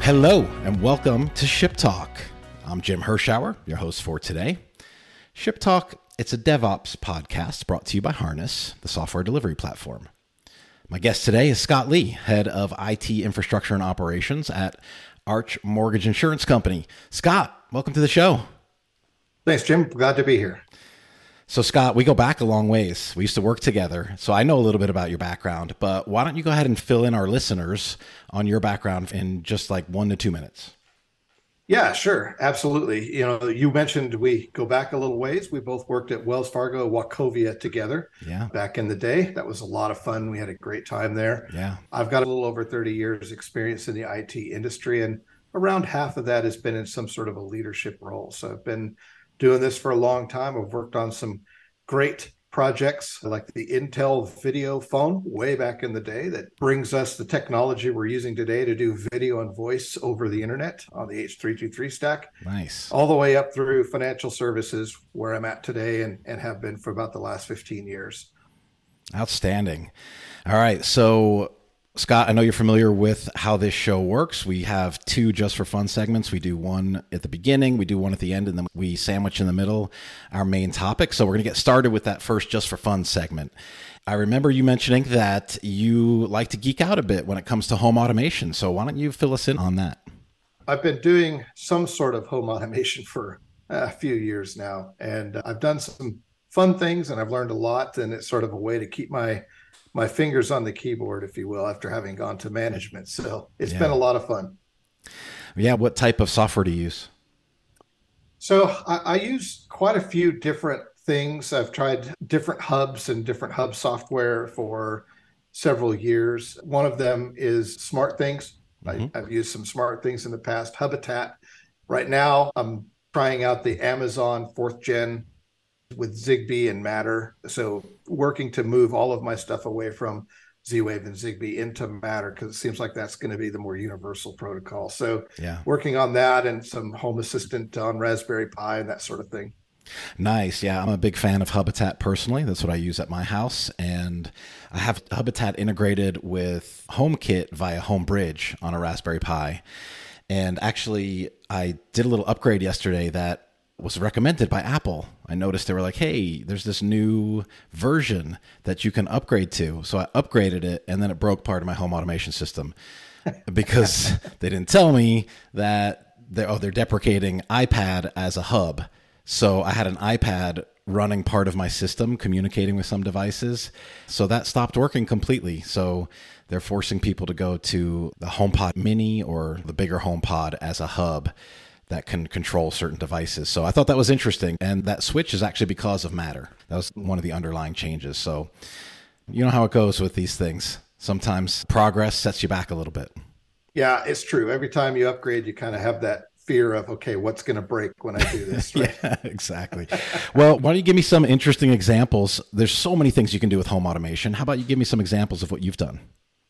Hello, and welcome to Ship Talk. I'm Jim Hirschauer, your host for today. Ship Talk, it's a DevOps podcast brought to you by Harness, the software delivery platform. My guest today is Scott Lee, head of IT infrastructure and operations at Arch Mortgage Insurance Company. Scott, welcome to the show. Thanks, Jim. Glad to be here. So Scott, we go back a long ways. We used to work together, so I know a little bit about your background, but why don't you go ahead and fill in our listeners on your background in just like 1 to 2 minutes? Yeah, sure. Absolutely. You mentioned we go back a little ways. We both worked at Wells Fargo, Wachovia together back in the day. That was a lot of fun. We had a great time there. Yeah. I've got a little over 30 years experience in the IT industry, and around half of that has been in some sort of a leadership role. So I've been doing this for a long time. I've worked on some great projects like the Intel video phone way back in the day that brings us the technology we're using today to do video and voice over the internet on the H323 stack. Nice. All the way up through financial services where I'm at today and have been for about the last 15 years. Outstanding. All right. So Scott, I know you're familiar with how this show works. We have 2 just for fun segments. We do one at the beginning, we do one at the end, and then we sandwich in the middle our main topic. So we're going to get started with that first just for fun segment. I remember you mentioning that you like to geek out a bit when it comes to home automation. So why don't you fill us in on that? I've been doing some sort of home automation for a few years now, and I've done some fun things and I've learned a lot, and it's sort of a way to keep my fingers on the keyboard, if you will, after having gone to management. So it's been a lot of fun. Yeah. What type of software do you use? So I use quite a few different things. I've tried different hubs and different hub software for several years. One of them is SmartThings. Mm-hmm. I've used some SmartThings in the past. Habitat. Right now, I'm trying out the Amazon 4th Gen with Zigbee and Matter. So working to move all of my stuff away from Z-Wave and Zigbee into Matter, because it seems like that's going to be the more universal protocol. So working on that and some Home Assistant on Raspberry Pi and that sort of thing. Nice. Yeah, I'm a big fan of Habitat personally. That's what I use at my house. And I have Habitat integrated with HomeKit via HomeBridge on a Raspberry Pi. And actually, I did a little upgrade yesterday that was recommended by Apple. I noticed they were like, hey, there's this new version that you can upgrade to. So I upgraded it, and then it broke part of my home automation system because they didn't tell me that they're deprecating iPad as a hub. So I had an iPad running part of my system, communicating with some devices. So that stopped working completely. So they're forcing people to go to the HomePod Mini or the bigger HomePod as a hub that can control certain devices. So I thought that was interesting. And that switch is actually because of Matter. That was one of the underlying changes. So you know how it goes with these things. Sometimes progress sets you back a little bit. Yeah, it's true. Every time you upgrade, you kind of have that fear of, okay, what's going to break when I do this? Right? Yeah, exactly. Well, why don't you give me some interesting examples? There's so many things you can do with home automation. How about you give me some examples of what you've done?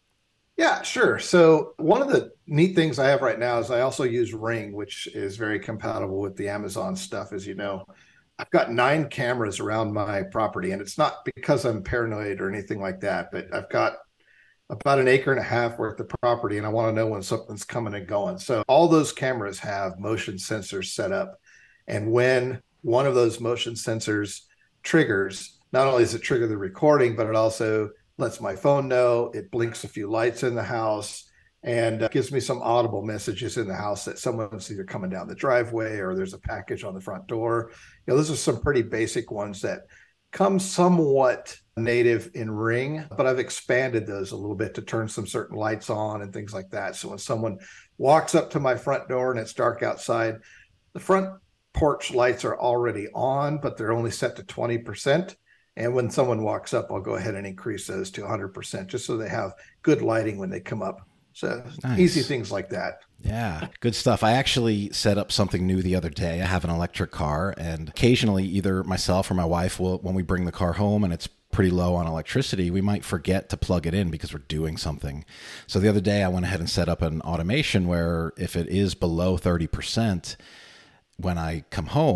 Yeah, sure. So one of the neat things I have right now is I also use Ring, which is very compatible with the Amazon stuff, as you know. I've got 9 cameras around my property, and it's not because I'm paranoid or anything like that, but I've got about 1.5 acres worth of property, and I want to know when something's coming and going. So all those cameras have motion sensors set up. And when one of those motion sensors triggers, not only does it trigger the recording, but it also lets my phone know, it blinks a few lights in the house, and gives me some audible messages in the house that someone's either coming down the driveway or there's a package on the front door. Those are some pretty basic ones that come somewhat native in Ring, but I've expanded those a little bit to turn some certain lights on and things like that. So when someone walks up to my front door and it's dark outside, the front porch lights are already on, but they're only set to 20%. And when someone walks up, I'll go ahead and increase those to 100%, just so they have good lighting when they come up. So nice. Easy things like that. Yeah, good stuff. I actually set up something new the other day. I have an electric car, and occasionally either myself or my wife will, when we bring the car home and it's pretty low on electricity, we might forget to plug it in because we're doing something. So the other day I went ahead and set up an automation where if it is below 30%, when I come home,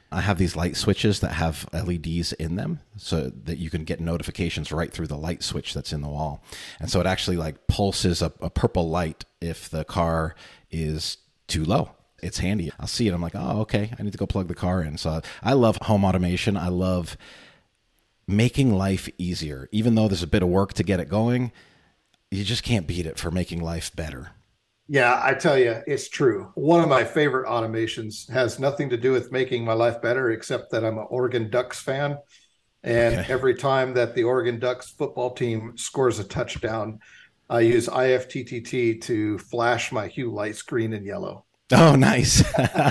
I have these light switches that have LEDs in them so that you can get notifications right through the light switch that's in the wall. And so it actually like pulses a purple light if the car is too low. It's handy. I'll see it. I'm like, oh, okay, I need to go plug the car in. So I love home automation. I love making life easier. Even though there's a bit of work to get it going, you just can't beat it for making life better. Yeah, I tell you, it's true. One of my favorite automations has nothing to do with making my life better, except that I'm an Oregon Ducks fan. And every time that the Oregon Ducks football team scores a touchdown, I use IFTTT to flash my hue lights green and yellow. Oh, nice.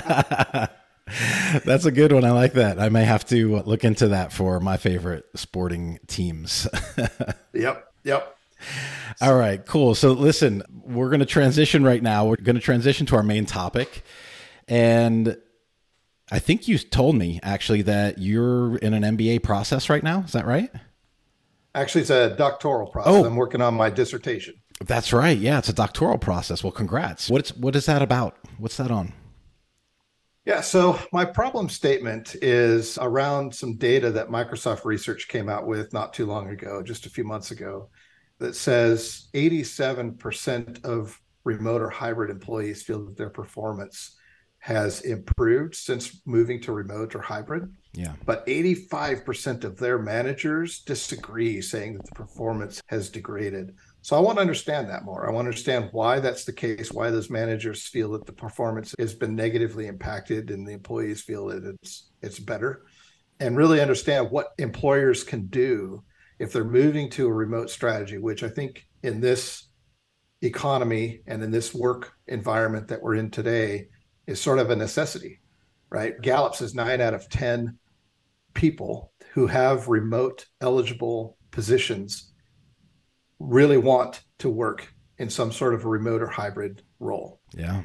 That's a good one. I like that. I may have to look into that for my favorite sporting teams. Yep. All right, cool. So listen, we're going to transition right now. We're going to transition to our main topic. And I think you told me actually that you're in an MBA process right now. Is that right? Actually, it's a doctoral process. I'm working on my dissertation. That's right. Yeah, it's a doctoral process. Well, congrats. What is that about? What's that on? Yeah, so my problem statement is around some data that Microsoft Research came out with not too long ago, just a few months ago, that says 87% of remote or hybrid employees feel that their performance has improved since moving to remote or hybrid. Yeah. But 85% of their managers disagree, saying that the performance has degraded. So I want to understand that more. I want to understand why that's the case, why those managers feel that the performance has been negatively impacted and the employees feel that it's better, and really understand what employers can do if they're moving to a remote strategy, which I think in this economy and in this work environment that we're in today is sort of a necessity, right? Gallup says 9 out of 10 people who have remote eligible positions really want to work in some sort of a remote or hybrid role. Yeah.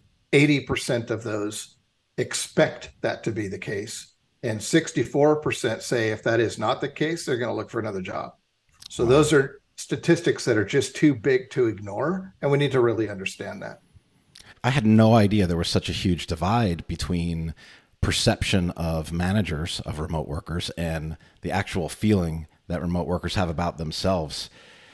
80% of those expect that to be the case. And 64% say if that is not the case, they're going to look for another job. So those are statistics that are just too big to ignore. And we need to really understand that. I had no idea there was such a huge divide between perception of managers of remote workers and the actual feeling that remote workers have about themselves.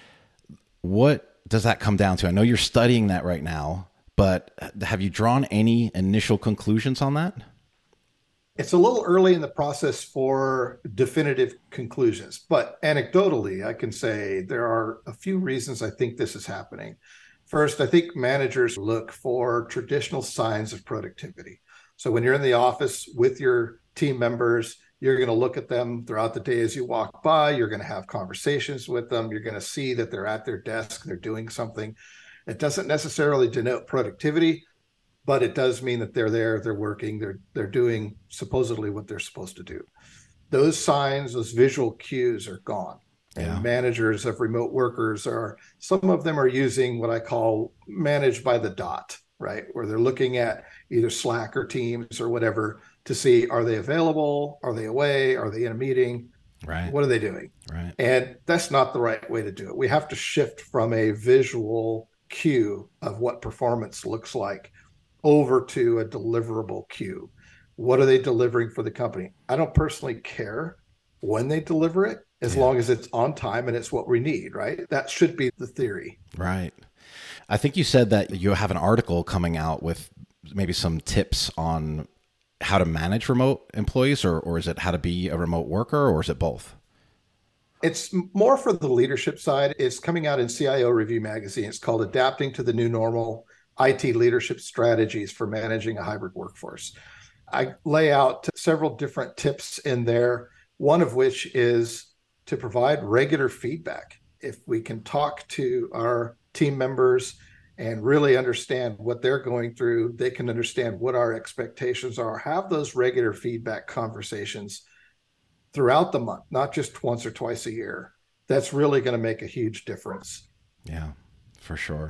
What does that come down to? I know you're studying that right now, but have you drawn any initial conclusions on that? It's a little early in the process for definitive conclusions, but anecdotally, I can say there are a few reasons I think this is happening. First, I think managers look for traditional signs of productivity. So when you're in the office with your team members, you're going to look at them throughout the day as you walk by. You're going to have conversations with them. You're going to see that they're at their desk, they're doing something. It doesn't necessarily denote productivity, but it does mean that they're there, they're working, they're doing supposedly what they're supposed to do. Those signs, those visual cues are gone. Yeah. And managers of remote workers some of them are using what I call manage by the dot, right? Where they're looking at either Slack or Teams or whatever to see, are they available? Are they away? Are they in a meeting? Right. What are they doing? Right. And that's not the right way to do it. We have to shift from a visual cue of what performance looks like over to a deliverable cue. What are they delivering for the company? I don't personally care when they deliver it, as long as it's on time and it's what we need, right? That should be the theory. Right. I think you said that you have an article coming out with maybe some tips on how to manage remote employees, or is it how to be a remote worker, or is it both? It's more for the leadership side. It's coming out in CIO Review magazine. It's called Adapting to the New Normal: IT Leadership Strategies for Managing a Hybrid Workforce. I lay out several different tips in there, one of which is to provide regular feedback. If we can talk to our team members and really understand what they're going through, they can understand what our expectations are. Have those regular feedback conversations throughout the month, not just once or twice a year. That's really going to make a huge difference. Yeah, for sure.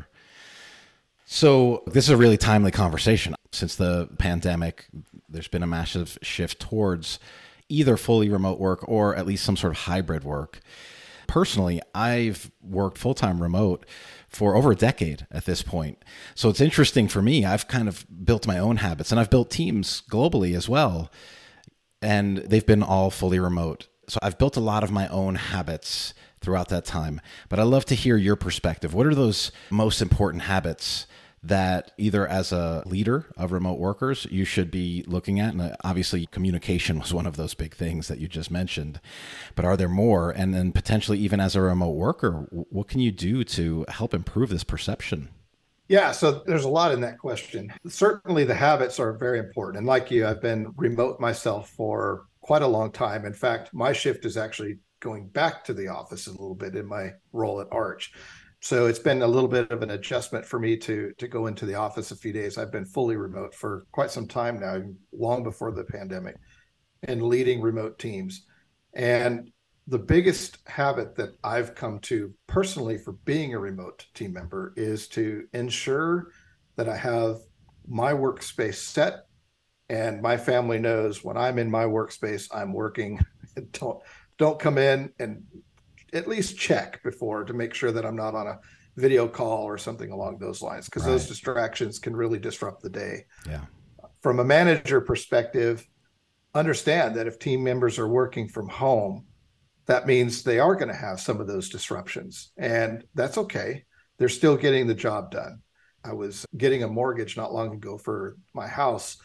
So this is a really timely conversation. Since the pandemic, there's been a massive shift towards either fully remote work or at least some sort of hybrid work. Personally, I've worked full-time remote for over a decade at this point. So it's interesting for me. I've kind of built my own habits, and I've built teams globally as well. and they've been all fully remote. So I've built a lot of my own habits throughout that time. But I'd love to hear your perspective. What are those most important habits that either as a leader of remote workers you should be looking at? And obviously communication was one of those big things that you just mentioned, but are there more? And then potentially even as a remote worker, what can you do to help improve this perception? Yeah, so there's a lot in that question. Certainly the habits are very important. And like you, I've been remote myself for quite a long time. In fact, my shift is actually going back to the office a little bit in my role at Arch. So it's been a little bit of an adjustment for me to go into the office a few days. I've been fully remote for quite some time now, long before the pandemic, and leading remote teams. And the biggest habit that I've come to personally for being a remote team member is to ensure that I have my workspace set and my family knows when I'm in my workspace, I'm working. Don't come in and at least check before to make sure that I'm not on a video call or something along those lines, because Right. those distractions can really disrupt the day. Yeah. From a manager perspective, understand that if team members are working from home, that means they are going to have some of those disruptions, and that's okay. They're still getting the job done. I was getting a mortgage not long ago for my house,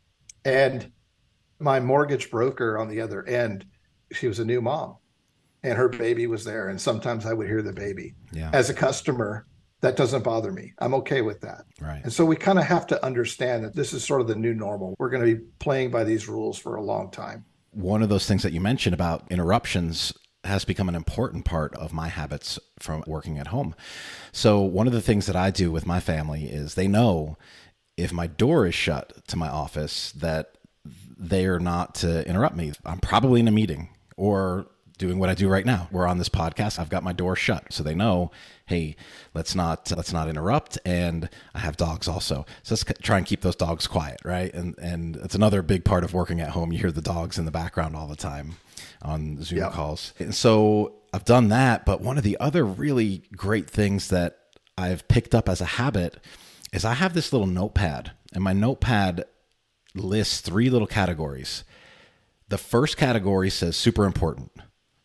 and my mortgage broker on the other end, she was a new mom and her baby was there. And sometimes I would hear the baby. Yeah. As a customer, that doesn't bother me. I'm okay with that. Right. And so we kind of have to understand that this is sort of the new normal. We're going to be playing by these rules for a long time. One of those things that you mentioned about interruptions has become an important part of my habits from working at home. So one of the things that I do with my family is they know if my door is shut to my office that they are not to interrupt me. I'm probably in a meeting or doing what I do right now. We're on this podcast. I've got my door shut. So they know, hey, let's not interrupt. And I have dogs also. So let's try and keep those dogs quiet, right? And it's another big part of working at home. You hear the dogs in the background all the time on Zoom calls. And so I've done that. But one of the other really great things that I've picked up as a habit is I have this little notepad, and my notepad lists 3 little categories. The first category says super important.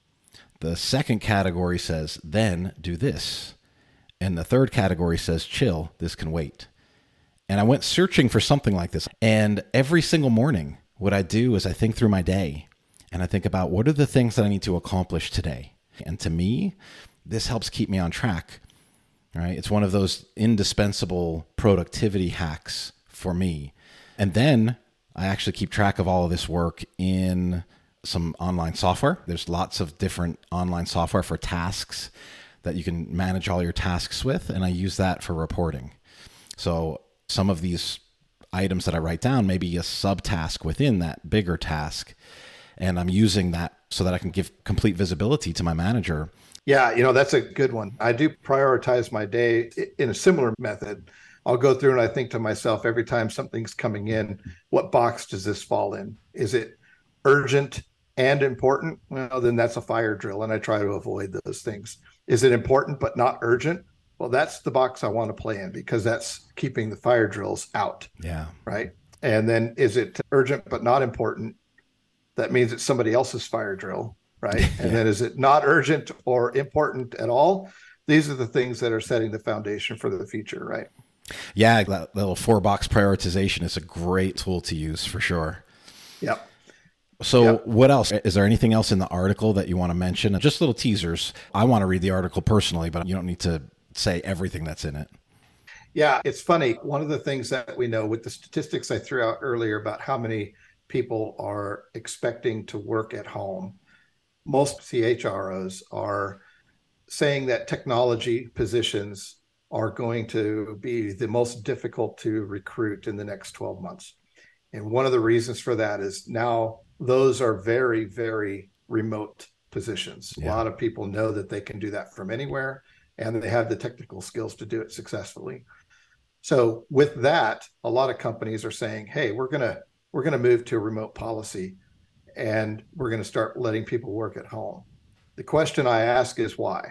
The second category says, then do this. And the third category says, chill, this can wait. And I went searching for something like this. And every single morning, what I do is I think through my day and I think about what are the things that I need to accomplish today. And to me, this helps keep me on track, right? It's one of those indispensable productivity hacks for me. And then I actually keep track of all of this work in some online software. There's lots of different online software for tasks that you can manage all your tasks with, and I use that for reporting. So some of these items that I write down may be a subtask within that bigger task, and I'm using that so that I can give complete visibility to my manager. Yeah, that's a good one. I do prioritize my day in a similar method. I'll go through and I think to myself every time something's coming in, what box does this fall in? Is it urgent and important? Well, then that's a fire drill, and I try to avoid those things. Is it important but not urgent? Well, that's the box I want to play in because that's keeping the fire drills out. Yeah. Right. And then is it urgent but not important? That means it's somebody else's fire drill. Right. Yeah. And then is it not urgent or important at all? These are the things that are setting the foundation for the future. Right. Yeah. That little 4-box prioritization is a great tool to use for sure. Yep. So what else? Is there anything else in the article that you want to mention? Just little teasers. I want to read the article personally, but you don't need to say everything that's in it. Yeah, it's funny. One of the things that we know with the statistics I threw out earlier about how many people are expecting to work at home, most CHROs are saying that technology positions are going to be the most difficult to recruit in the next 12 months. And one of the reasons for that is now those are very, very remote positions. Yeah. A lot of people know that they can do that from anywhere, and they have the technical skills to do it successfully. So with that, a lot of companies are saying, hey, we're gonna move to a remote policy, and we're going to start letting people work at home. The question I ask is why?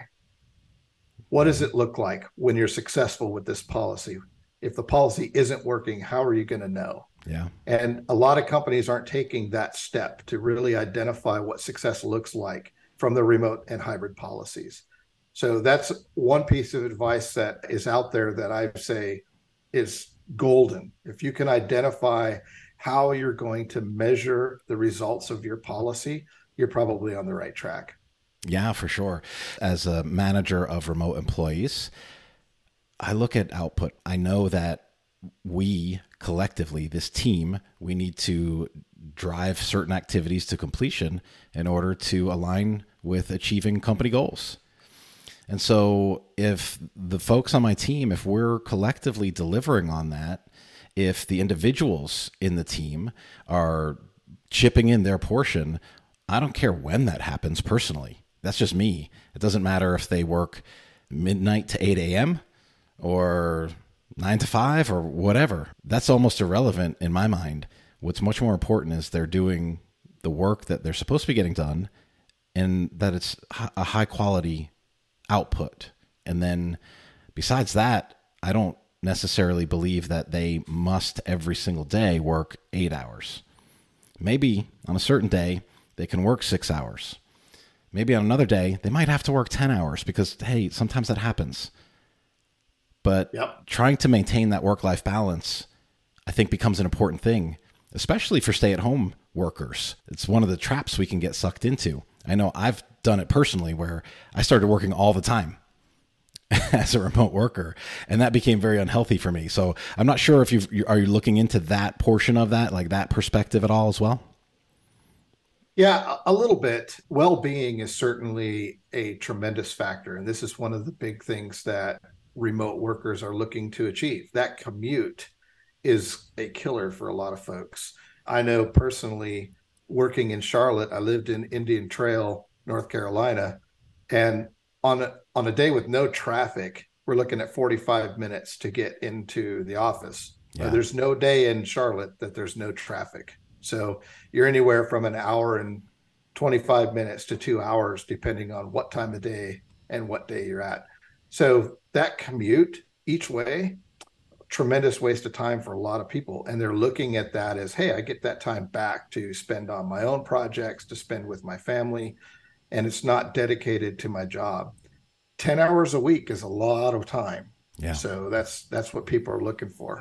What does it look like when you're successful with this policy? If the policy isn't working, how are you going to know? Yeah. And a lot of companies aren't taking that step to really identify what success looks like from the remote and hybrid policies. So that's one piece of advice that is out there that I say is golden. If you can identify how you're going to measure the results of your policy, you're probably on the right track. Yeah, for sure. As a manager of remote employees, I look at output. I know that we collectively, this team, we need to drive certain activities to completion in order to align with achieving company goals. And so if the folks on my team, if we're collectively delivering on that, if the individuals in the team are chipping in their portion, I don't care when that happens personally. That's just me. It doesn't matter if they work midnight to 8 a.m. or 9 to 5 or whatever. That's almost irrelevant in my mind. What's much more important is they're doing the work that they're supposed to be getting done and that it's a high quality output. And then besides that, I don't necessarily believe that they must every single day work 8 hours. Maybe on a certain day, they can work 6 hours. Maybe on another day, they might have to work 10 hours because, hey, sometimes that happens. But trying to maintain that work-life balance, I think, becomes an important thing, especially for stay-at-home workers. It's one of the traps we can get sucked into. I know I've done it personally where I started working all the time as a remote worker, and that became very unhealthy for me. So I'm not sure if are you looking into that portion of that, like that perspective at all as well? Yeah, a little bit. Well-being is certainly a tremendous factor. And this is one of the big things that remote workers are looking to achieve. That commute is a killer for a lot of folks. I know personally, working in Charlotte, I lived in Indian Trail, North Carolina, and on a day with no traffic, we're looking at 45 minutes to get into the office. Yeah. There's no day in Charlotte that there's no traffic. So you're anywhere from an hour and 25 minutes to 2 hours, depending on what time of day and what day you're at. So that commute each way, tremendous waste of time for a lot of people. And they're looking at that as, hey, I get that time back to spend on my own projects, to spend with my family, and it's not dedicated to my job. 10 hours a week is a lot of time. Yeah. So that's what people are looking for.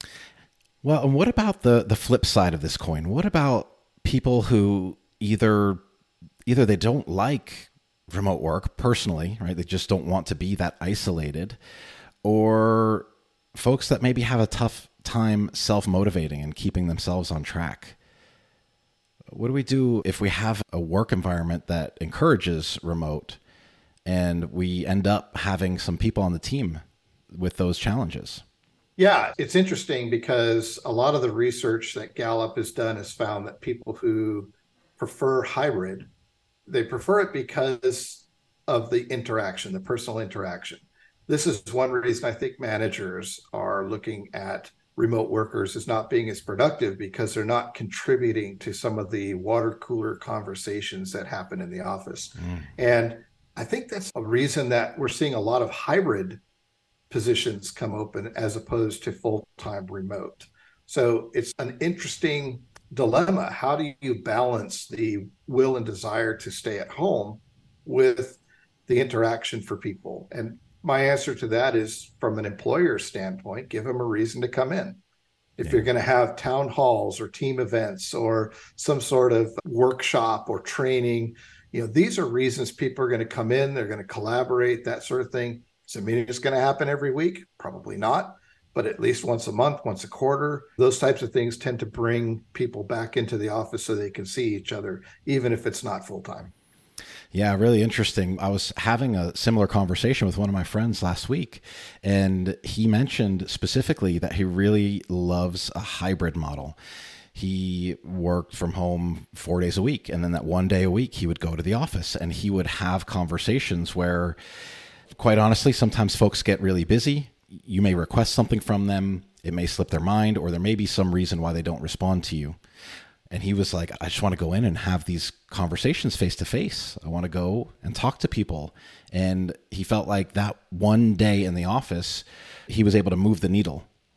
Well, and what about the flip side of this coin? What about people who either they don't like remote work personally, right? They just don't want to be that isolated, or folks that maybe have a tough time self-motivating and keeping themselves on track. What do we do if we have a work environment that encourages remote and we end up having some people on the team with those challenges? Yeah, it's interesting because a lot of the research that Gallup has done has found that people who prefer hybrid, they prefer it because of the interaction, the personal interaction. This is one reason I think managers are looking at remote workers as not being as productive because they're not contributing to some of the water cooler conversations that happen in the office. And I think that's a reason that we're seeing a lot of hybrid positions come open as opposed to full-time remote. So it's an interesting dilemma. How do you balance the will and desire to stay at home with the interaction for people? And my answer to that is, from an employer standpoint, give them a reason to come in. If you're going to have town halls or team events or some sort of workshop or training, these are reasons people are going to come in, they're going to collaborate, that sort of thing. Does it mean it's going to happen every week? Probably not, but at least once a month, once a quarter, those types of things tend to bring people back into the office so they can see each other, even if it's not full time. Yeah, really interesting. I was having a similar conversation with one of my friends last week, and he mentioned specifically that he really loves a hybrid model. He worked from home 4 days a week, and then that one day a week he would go to the office, and he would have conversations where, quite honestly, sometimes folks get really busy. You may request something from them. It may slip their mind, or there may be some reason why they don't respond to you. And he was like, I just want to go in and have these conversations face to face. I want to go and talk to people. And he felt like that one day in the office, he was able to move the needle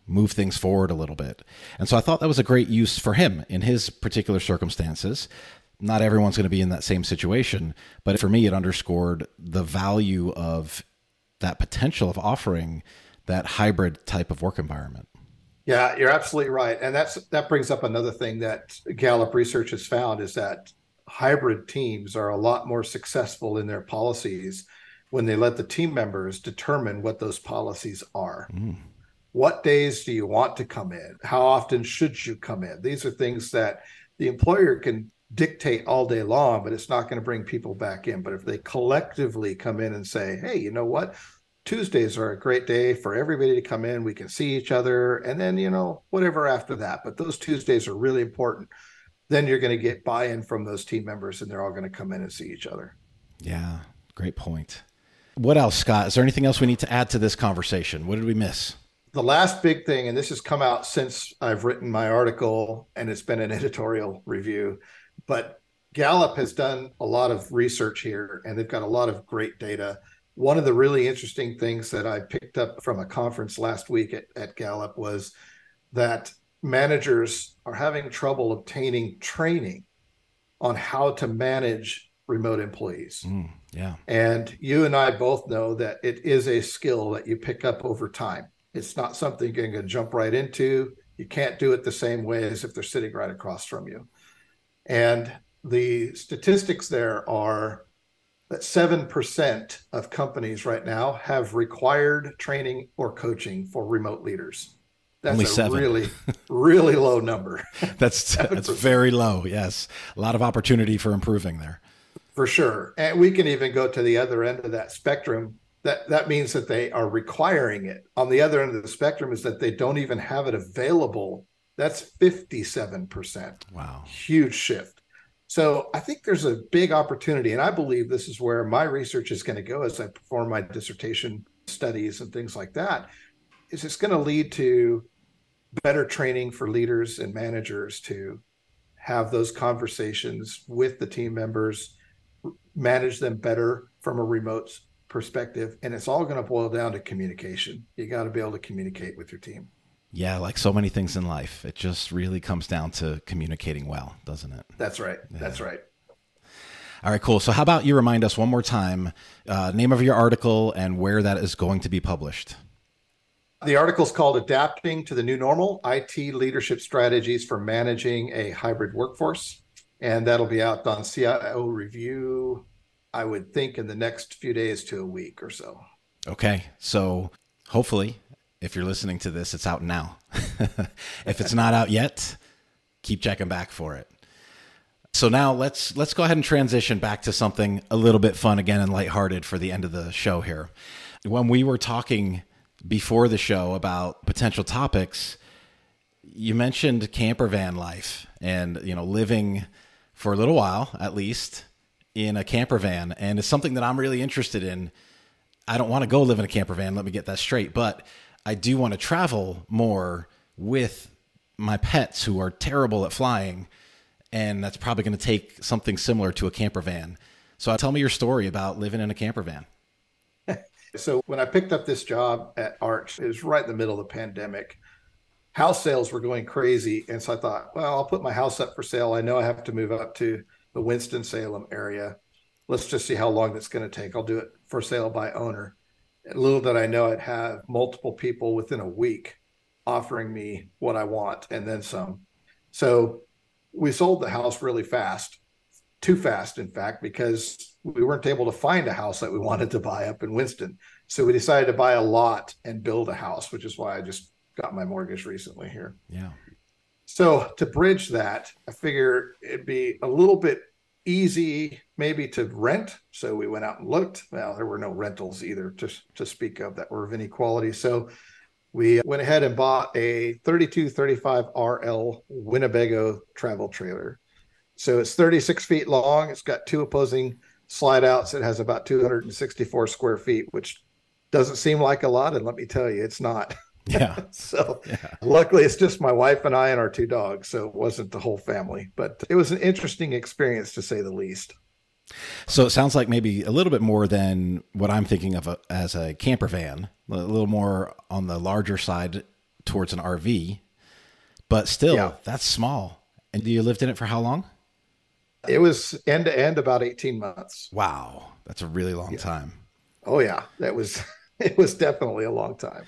move things forward a little bit. And so I thought that was a great use for him in his particular circumstances. Not everyone's going to be in that same situation, but for me, it underscored the value of that potential of offering that hybrid type of work environment. Yeah, you're absolutely right. And that brings up another thing that Gallup research has found is that hybrid teams are a lot more successful in their policies when they let the team members determine what those policies are. What days do you want to come in? How often should you come in? These are things that the employer can dictate all day long, but it's not going to bring people back in. But if they collectively come in and say, hey, you know what? Tuesdays are a great day for everybody to come in. We can see each other. And then, whatever after that. But those Tuesdays are really important. Then you're going to get buy-in from those team members and they're all going to come in and see each other. Yeah, great point. What else, Scott? Is there anything else we need to add to this conversation? What did we miss? The last big thing, and this has come out since I've written my article and it's been an editorial review, but Gallup has done a lot of research here and they've got a lot of great data. One of the really interesting things that I picked up from a conference last week at Gallup was that managers are having trouble obtaining training on how to manage remote employees. Yeah. And you and I both know that it is a skill that you pick up over time. It's not something you're going to jump right into. You can't do it the same way as if they're sitting right across from you. And the statistics there are that 7% of companies right now have required training or coaching for remote leaders. That's only a 7. really, really low number. That's very low. Yes. A lot of opportunity for improving there. For sure. And we can even go to the other end of that spectrum. That means that they are requiring it. On the other end of the spectrum is that they don't even have it available. That's 57%. Wow. Huge shift. So I think there's a big opportunity. And I believe this is where my research is going to go as I perform my dissertation studies and things like that. Is it's going to lead to better training for leaders and managers to have those conversations with the team members, manage them better from a remote perspective. And it's all going to boil down to communication. You got to be able to communicate with your team. Yeah, like so many things in life, it just really comes down to communicating well, doesn't it? That's right. Yeah. That's right. All right, cool. So how about you remind us one more time, name of your article and where that is going to be published? The article is called Adapting to the New Normal, IT Leadership Strategies for Managing a Hybrid Workforce. And that'll be out on CIO Review, I would think, in the next few days to a week or so. Okay. So hopefully, if you're listening to this, it's out now. If it's not out yet, keep checking back for it. So now let's go ahead and transition back to something a little bit fun again and lighthearted for the end of the show here. When we were talking before the show about potential topics, you mentioned camper van life and, living for a little while, at least, in a camper van. And it's something that I'm really interested in. I don't want to go live in a camper van. Let me get that straight. But I do want to travel more with my pets who are terrible at flying. And that's probably going to take something similar to a camper van. So tell me your story about living in a camper van. So when I picked up this job at Arch, it was right in the middle of the pandemic. House sales were going crazy. And so I thought, well, I'll put my house up for sale. I know I have to move up to the Winston-Salem area. Let's just see how long that's going to take. I'll do it for sale by owner. And little did I know I'd have multiple people within a week offering me what I want and then some. So we sold the house really fast, too fast, in fact, because we weren't able to find a house that we wanted to buy up in Winston. So we decided to buy a lot and build a house, which is why I just got my mortgage recently here. Yeah. So to bridge that, I figure it'd be a little bit easy maybe to rent. So we went out and looked. Well, there were no rentals either to speak of that were of any quality. So we went ahead and bought a 3235 RL Winnebago travel trailer. So it's 36 feet long. It's got 2 opposing slide outs. It has about 264 square feet, which doesn't seem like a lot. And let me tell you, it's not. Yeah. So luckily it's just my wife and I and our 2 dogs. So it wasn't the whole family, but it was an interesting experience to say the least. So it sounds like maybe a little bit more than what I'm thinking of as a camper van, a little more on the larger side towards an RV, but still, Yeah. that's small. And you lived in it for how long? It was end to end about 18 months. Wow, that's a really long Yeah. time. Oh yeah, that was it was definitely a long time.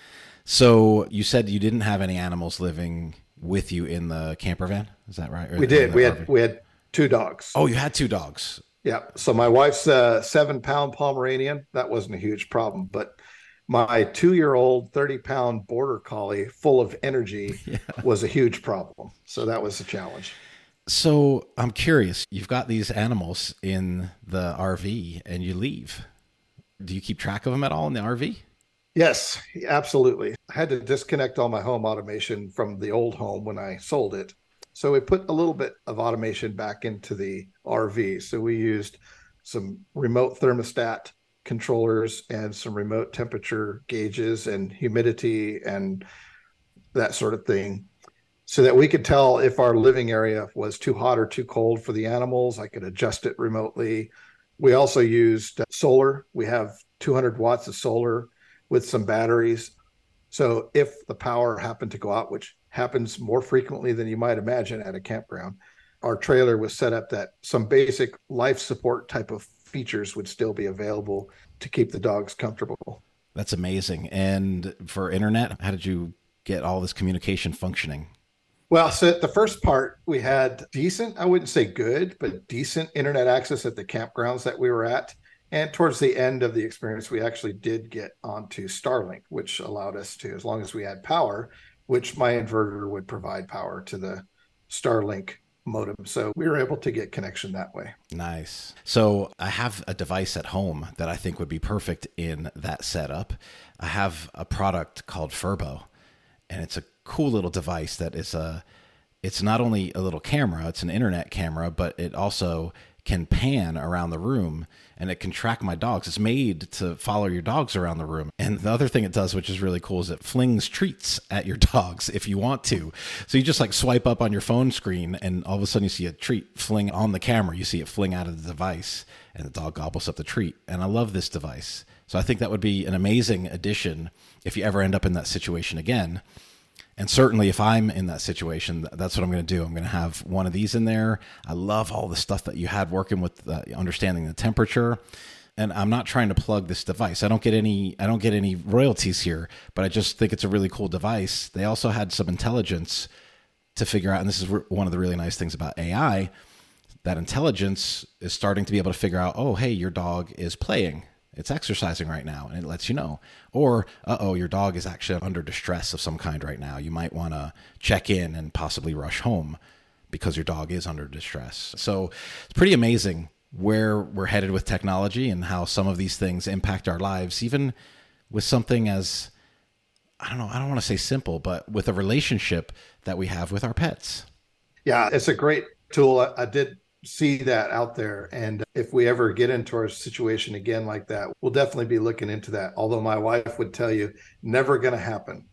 So you said you didn't have any animals living with you in the camper van. Is that right? Or We in did. the We RV? had we had two dogs. Oh, you had two dogs. Yeah. So my wife's 7-pound Pomeranian, that wasn't a huge problem, but my 2-year-old 30-pound border collie full of energy Yeah. was a huge problem. So that was a challenge. So I'm curious. You've got these animals in the RV, and you leave. Do you keep track of them at all in the RV? Yes, absolutely. I had to disconnect all my home automation from the old home when I sold it. So we put a little bit of automation back into the RV. So we used some remote thermostat controllers and some remote temperature gauges and humidity and that sort of thing so that we could tell if our living area was too hot or too cold for the animals. I could adjust it remotely. We also used solar. We have 200 watts of solar with some batteries. So if the power happened to go out, which happens more frequently than you might imagine at a campground, our trailer was set up that some basic life support type of features would still be available to keep the dogs comfortable. That's amazing. And for internet, how did you get all this communication functioning? Well, so the first part, we had decent, I wouldn't say good, but decent internet access at the campgrounds that we were at. And towards the end of the experience, we actually did get onto Starlink, which allowed us to, as long as we had power, which my inverter would provide power to the Starlink modem. So we were able to get connection that way. Nice. So I have a device at home that I think would be perfect in that setup. I have a product called Furbo, and it's a cool little device that is it's not only a little camera, it's an internet camera, but it also can pan around the room and it can track my dogs. It's made to follow your dogs around the room. And the other thing it does, which is really cool, is it flings treats at your dogs if you want to. So you just like swipe up on your phone screen and all of a sudden you see a treat fling on the camera. You see it fling out of the device and the dog gobbles up the treat. And I love this device. So I think that would be an amazing addition if you ever end up in that situation again. And certainly if I'm in that situation, that's what I'm going to do. I'm going to have one of these in there. I love all the stuff that you had working with understanding the temperature. And I'm not trying to plug this device. I don't get any royalties here, but I just think it's a really cool device. They also had some intelligence to figure out, and this is one of the really nice things about AI, that intelligence is starting to be able to figure out, oh, hey, your dog is playing. It's exercising right now, and it lets you know. Or, your dog is actually under distress of some kind right now. You might want to check in and possibly rush home because your dog is under distress. So it's pretty amazing where we're headed with technology and how some of these things impact our lives, even with something as, I don't want to say simple, but with a relationship that we have with our pets. Yeah, it's a great tool. I did see that out there. And if we ever get into our situation again like that, we'll definitely be looking into that. Although my wife would tell you, never going to happen.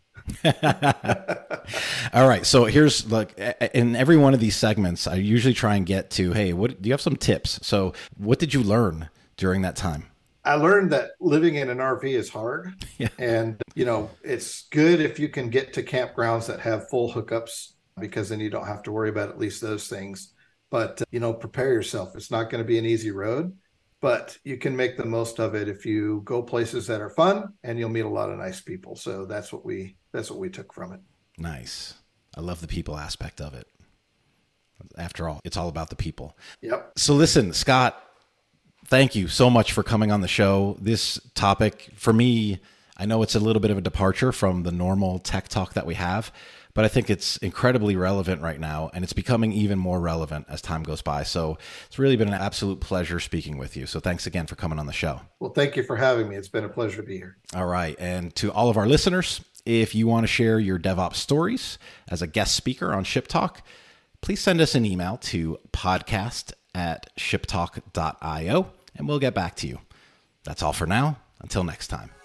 All right. So here's in every one of these segments, I usually try and get to, hey, what do you have some tips? So what did you learn during that time? I learned that living in an RV is hard. Yeah. And, it's good if you can get to campgrounds that have full hookups, because then you don't have to worry about at least those things. But, prepare yourself. It's not going to be an easy road, but you can make the most of it if you go places that are fun, and you'll meet a lot of nice people. So that's what we took from it. Nice. I love the people aspect of it. After all, it's all about the people. Yep. So listen, Scott, thank you so much for coming on the show. This topic, for me, I know it's a little bit of a departure from the normal tech talk that we have, but I think it's incredibly relevant right now, and it's becoming even more relevant as time goes by. So it's really been an absolute pleasure speaking with you. So thanks again for coming on the show. Well, thank you for having me. It's been a pleasure to be here. All right. And to all of our listeners, if you want to share your DevOps stories as a guest speaker on Ship Talk, please send us an email to podcast@shiptalk.io, and we'll get back to you. That's all for now. Until next time.